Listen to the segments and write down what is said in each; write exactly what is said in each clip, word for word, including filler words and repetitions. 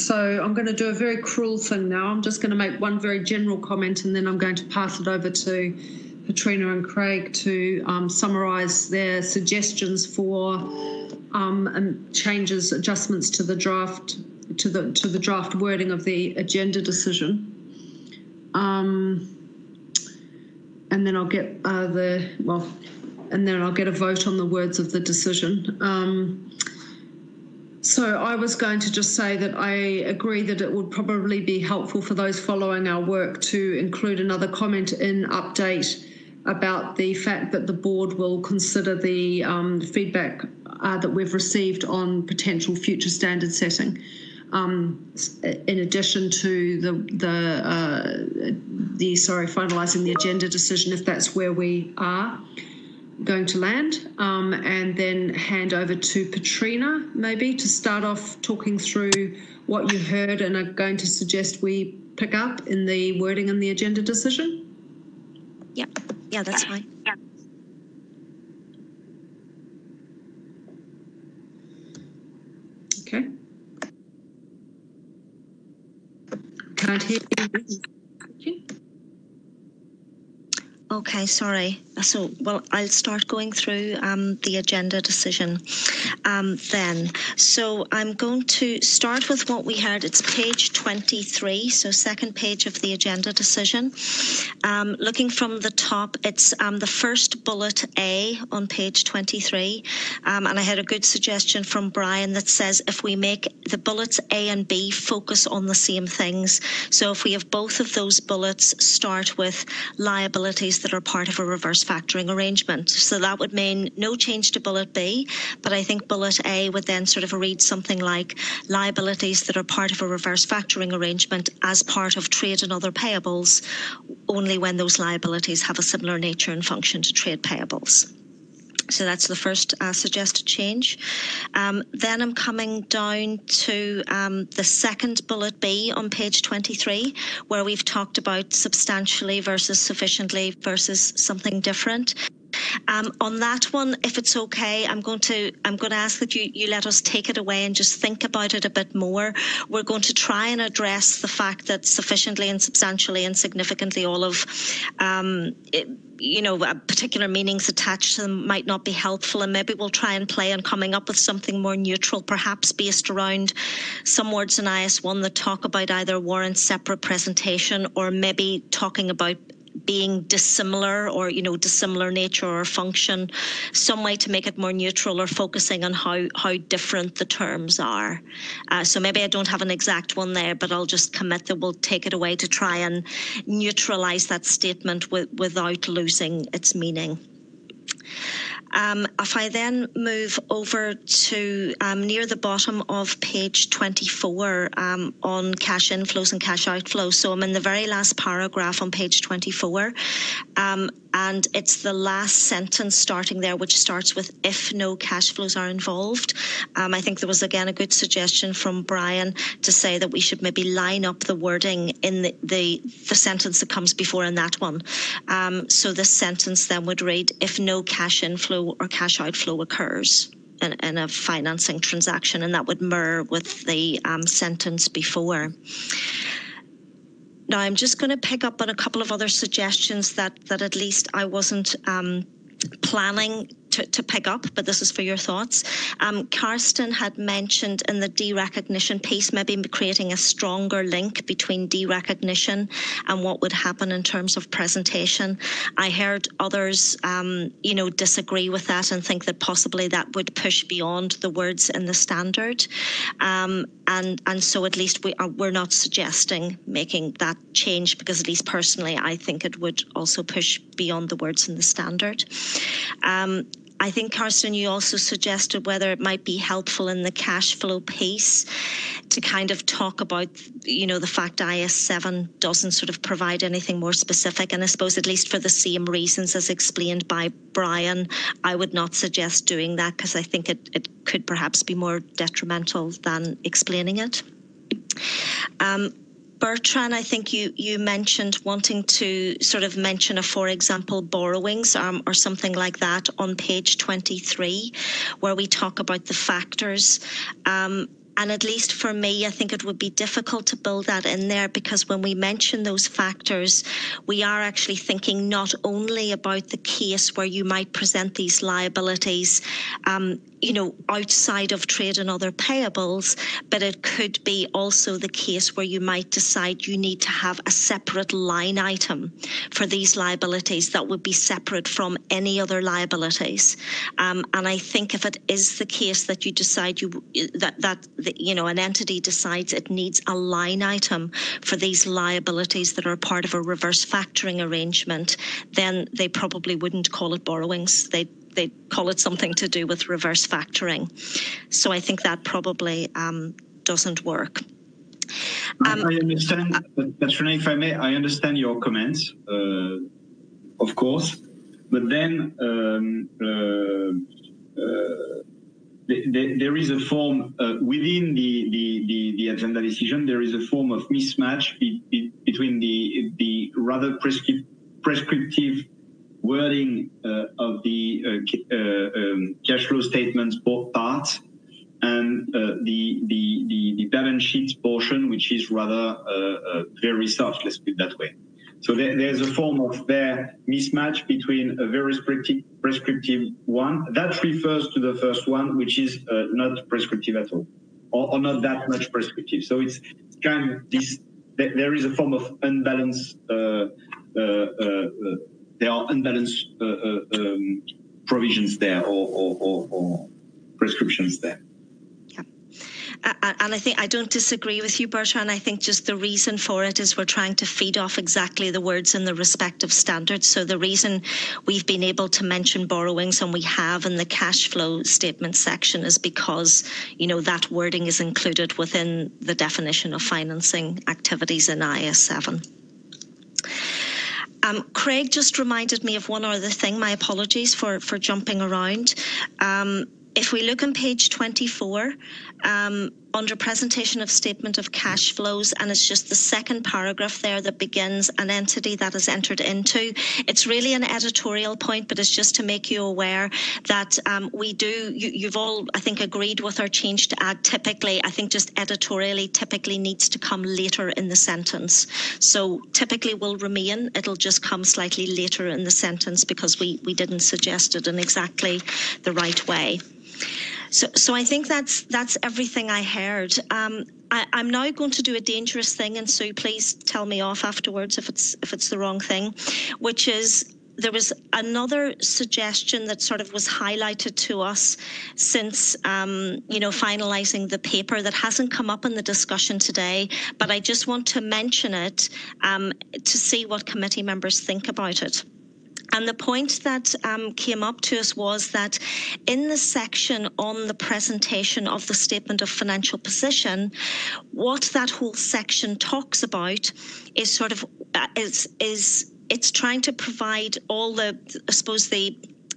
so I'm going to do a very cruel thing now. I'm just going to make one very general comment, and then I'm going to pass it over to Petrina and Craig to um, summarise their suggestions for um, and changes, adjustments to the draft, to the to the draft wording of the agenda decision. Um, and then I'll get uh, the well, and then I'll get a vote on the words of the decision. Um, So I was going to just say that I agree that it would probably be helpful for those following our work to include another comment in update about the fact that the board will consider the um, feedback uh, that we've received on potential future standard setting. Um, in addition to the the uh, the sorry finalising the agenda decision, if that's where we are going to land, um, and then hand over to Petrina maybe to start off talking through what you heard and are going to suggest we pick up in the wording in the agenda decision. Yeah, yeah, that's fine. Yeah. Okay. Can't hear you. Okay, sorry. So, well, I'll start going through um, the agenda decision um, then. So I'm going to start with what we heard. It's page twenty-three, so second page of the agenda decision. Um, looking from the top, it's um, the first bullet A on page twenty-three. Um, and I had a good suggestion from Brian that says if we make the bullets A and B focus on the same things. So if we have both of those bullets start with liabilities that are part of a reverse factoring arrangement. So that would mean no change to bullet B, but I think bullet A would then sort of read something like liabilities that are part of a reverse factoring arrangement as part of trade and other payables, only when those liabilities have a similar nature and function to trade payables. So that's the first uh, suggested change. Um, then I'm coming down to um, the second bullet B on page twenty-three, where we've talked about substantially versus sufficiently versus something different. Um, on that one, if it's okay, I'm going to I'm going to ask that you, you let us take it away and just think about it a bit more. We're going to try and address the fact that sufficiently and substantially and significantly all of um, it, you know, particular meanings attached to them might not be helpful, and maybe we'll try and play on coming up with something more neutral, perhaps based around some words in I S one that talk about either warrant separate presentation or maybe talking about being dissimilar or, you know, dissimilar nature or function, some way to make it more neutral or focusing on how, how different the terms are. Uh, so maybe I don't have an exact one there, but I'll just commit that we'll take it away to try and neutralize that statement with, without losing its meaning. Um, if I then move over to um, near the bottom of page twenty-four um, on cash inflows and cash outflows. So I'm in the very last paragraph on page twenty-four. Um, and it's the last sentence starting there, which starts with if no cash flows are involved. Um, I think there was, again, a good suggestion from Brian to say that we should maybe line up the wording in the, the, the sentence that comes before in that one. Um, so this sentence then would read, if no cash inflow or cash outflow occurs in, in a financing transaction, and that would mirror with the um, sentence before. Now, I'm just going to pick up on a couple of other suggestions that, that at least I wasn't um, planning to, to pick up, but this is for your thoughts. Um, Karsten had mentioned in the derecognition piece, maybe creating a stronger link between derecognition and what would happen in terms of presentation. I heard others, um, you know, disagree with that and think that possibly that would push beyond the words in the standard. Um, and, and so at least we are, we're not suggesting making that change, because at least personally, I think it would also push beyond the words in the standard. Um, I think, Karsten, you also suggested whether it might be helpful in the cash flow piece to kind of talk about, you know, the fact I S seven doesn't sort of provide anything more specific. And I suppose at least for the same reasons as explained by Brian, I would not suggest doing that, because I think it, it could perhaps be more detrimental than explaining it. Um, Bertrand, I think you, you mentioned wanting to sort of mention a, for example, borrowings um, or something like that on page twenty-three, where we talk about the factors. Um, And at least for me, I think it would be difficult to build that in there, because when we mention those factors, we are actually thinking not only about the case where you might present these liabilities, um, you know, outside of trade and other payables, but it could be also the case where you might decide you need to have a separate line item for these liabilities that would be separate from any other liabilities. Um, and I think if it is the case that you decide you that that the, you know an entity decides it needs a line item for these liabilities that are part of a reverse factoring arrangement, then they probably wouldn't call it borrowings. They they call it something to do with reverse factoring. So I think that probably um, doesn't work. Um, I understand, Katrina, if I may, I understand your comments, uh, of course, but then um, uh, uh, the, there is a form uh, within the, the, the, the agenda decision, there is a form of mismatch be, be, between the, the rather prescript, prescriptive wording uh, of the uh, uh, um, cash flow statements part and uh, the, the, the, the balance sheet portion, which is rather uh, uh, very soft, let's put it that way. So there, there's a form of their mismatch between a very prescriptive, prescriptive one that refers to the first one, which is uh, not prescriptive at all, or, or not that much prescriptive. So it's kind of this, there is a form of unbalanced, uh, uh, uh, there are unbalanced uh, uh, um, provisions there, or, or, or, or prescriptions there. And I think I don't disagree with you, Bertrand. I think just the reason for it is we're trying to feed off exactly the words in the respective standards. So the reason we've been able to mention borrowings, and we have in the cash flow statement section, is because, you know, that wording is included within the definition of financing activities in I A S seven. Um, Craig just reminded me of one other thing. My apologies for, for jumping around. Um, If we look on page twenty-four, um, under presentation of statement of cash flows, and it's just the second paragraph there that begins an entity that is entered into. It's really an editorial point, but it's just to make you aware that um, we do, you, you've all, I think, agreed with our change to add typically. I think just editorially typically needs to come later in the sentence. So typically will remain, it'll just come slightly later in the sentence because we, we didn't suggest it in exactly the right way. So, so I think that's that's everything I heard. Um, I, I'm now going to do a dangerous thing, and Sue, please tell me off afterwards if it's if it's the wrong thing, which is there was another suggestion that sort of was highlighted to us since um, you know finalising the paper that hasn't come up in the discussion today, but I just want to mention it um, to see what committee members think about it. And the point that um, came up to us was that in the section on the presentation of the statement of financial position, what that whole section talks about is sort of uh, is is it's trying to provide all the, I suppose, the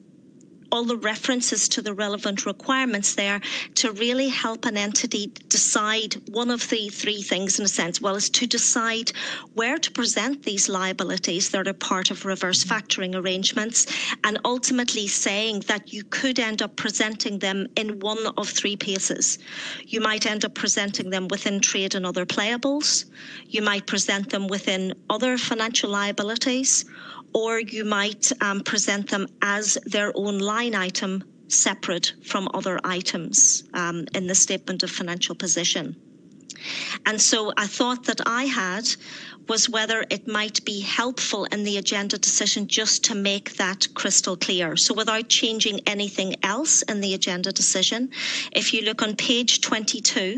all the references to the relevant requirements there to really help an entity decide one of the three things, in a sense. Well, is to decide where to present these liabilities that are part of reverse factoring arrangements, and ultimately saying that you could end up presenting them in one of three places. You might end up presenting them within trade and other payables. You might present them within other financial liabilities, or you might um, present them as their own line item separate from other items um, in the statement of financial position. And so I thought that I had was whether it might be helpful in the agenda decision just to make that crystal clear. So without changing anything else in the agenda decision, if you look on page twenty-two,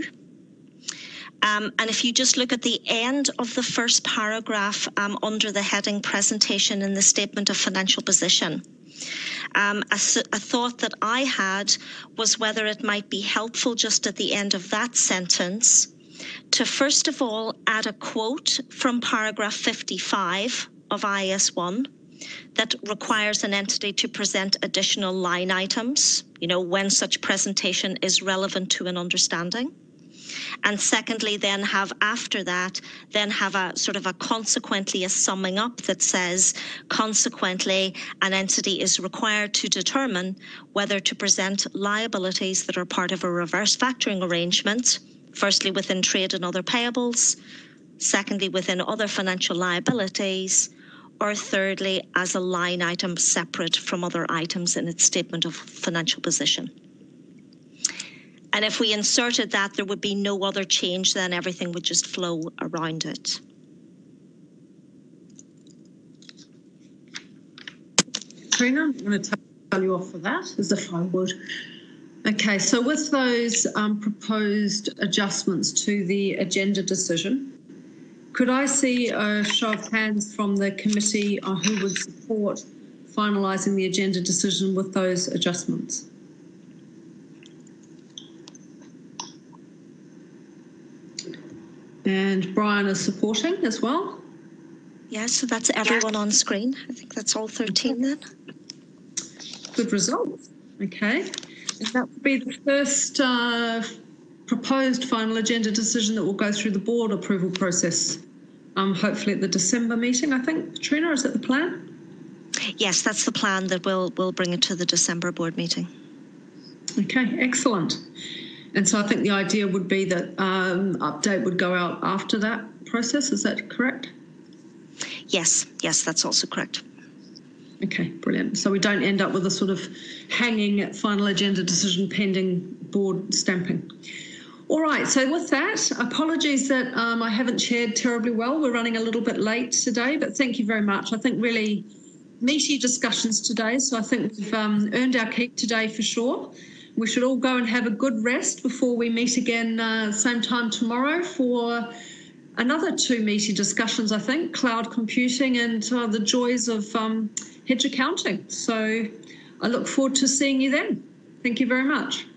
Um, and if you just look at the end of the first paragraph um, under the heading presentation in the statement of financial position, um, a, a thought that I had was whether it might be helpful just at the end of that sentence to first of all add a quote from paragraph fifty-five of I A S one that requires an entity to present additional line items, you know, when such presentation is relevant to an understanding. And secondly, then have after that, then have a sort of a consequently a summing up that says, consequently, an entity is required to determine whether to present liabilities that are part of a reverse factoring arrangement Firstly, within trade and other payables. Secondly, within other financial liabilities. Or thirdly, as a line item separate from other items in its statement of financial position. And if we inserted that, there would be no other change, then everything would just flow around it. Trina, I'm going to tell you off for that, as if I would. Okay, so with those um, proposed adjustments to the agenda decision, could I see a show of hands from the committee on who would support finalising the agenda decision with those adjustments? And Brian is supporting as well. Yeah, so that's everyone on screen. I think that's all thirteen then. Good results. Okay. And that would be the first uh, proposed final agenda decision that will go through the board approval process, um, hopefully at the December meeting, I think. Trina, is that the plan? Yes, that's the plan, that we'll, we'll bring it to the December board meeting. Okay, excellent. And so I think the idea would be that um, update would go out after that process. Is that correct? Yes, yes, that's also correct. Okay, brilliant. So we don't end up with a sort of hanging final agenda decision pending board stamping. All right, so with that, apologies that um, I haven't chaired terribly well. We're running a little bit late today, but thank you very much. I think really meaty discussions today, so I think we've um, earned our keep today for sure. We should all go and have a good rest before we meet again uh, same time tomorrow for another two meaty discussions, I think, cloud computing and uh, the joys of um, hedge accounting. So I look forward to seeing you then. Thank you very much.